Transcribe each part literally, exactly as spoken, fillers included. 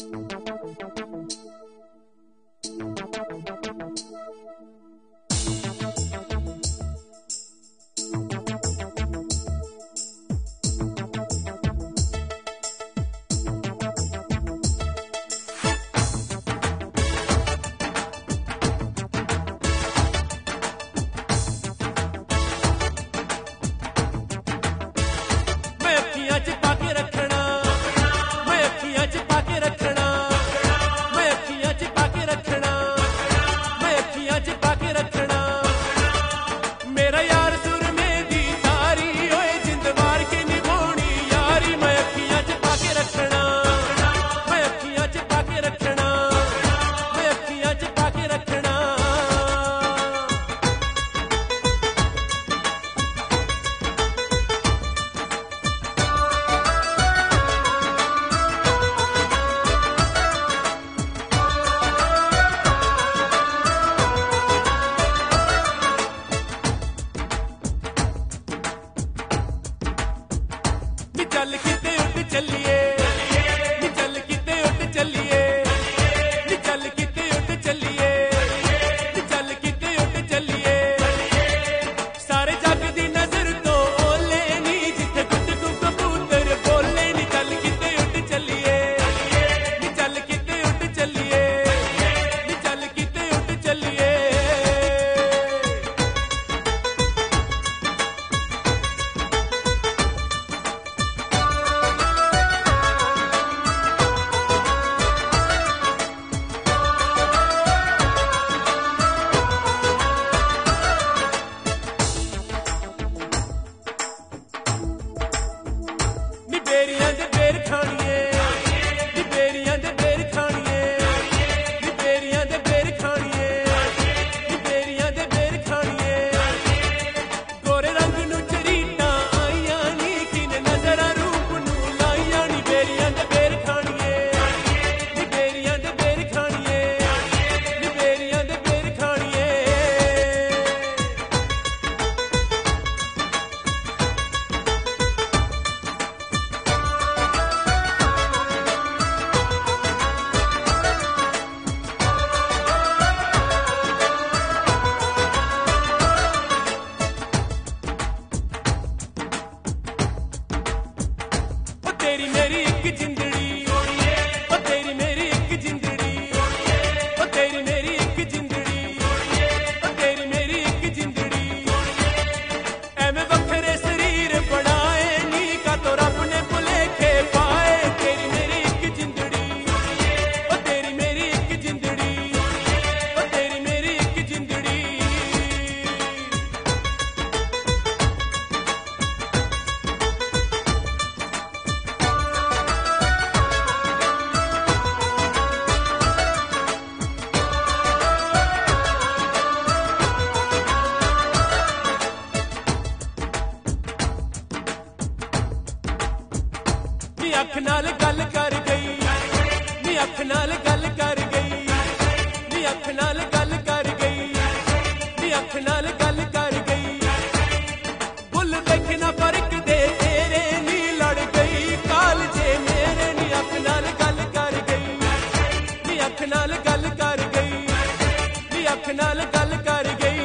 चल किते उठ चलिए नी चल किते उठ चलिए नी चल किते उठ चलिए नी चल किते उठ चलिए सारे जग दी नजर तो ओले नी जिथे गुट तू कबूतर बोले नी चल किते उठ चलिए नी चल किते उठ चलिए नी चल किते उठ चलिए बेरियां दे बेर खाणिए नी बेरियां दे बेर खाणिए नी बेरियां दे बेर खाणिए नी बेरियां दे बेर खाणिए गोरे रंग नू चरीटां आईयां नी किने नजरां रूप नू लाईयां नी बेरियां दे बेर खाणिए नी बेरियां दे बेर खाणिए नी बेरियां दे बेर खाणिए तेरी मेरी एक जिंदड़ी ओ तेरी मेरी एक जिंदड़ी ओ तेरी मेरी एक जिंदड़ी ओ तेरी मेरी एक जिंदड़ी एवें वखरे शरीर बनाए नी का तो रब ने भुलेखे पाए तेरी मेरी एक जिंदड़ी ओ तेरी मेरी एक जिंदड़ी ओ तेरी मेरी एक जिंदड़ी नी अख नाल गल कर गई नी अख नाल गल कर गई नी अख नाल गल कर गई नी अख नाल गल कर गई बुल देखना फर्क दे तेरे नी लड़ गई काल जे मेरे नी अख नाल गल कर गई नी अख नाल गल कर गई नी अख नाल गल कर गई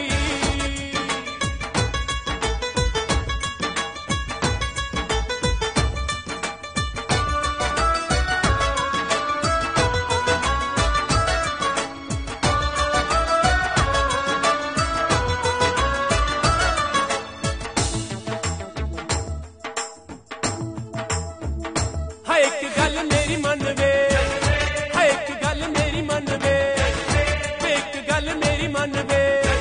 हाय एक गल मेरी मन वे हाय एक गल मेरी मन वे एक गल मेरी मन वे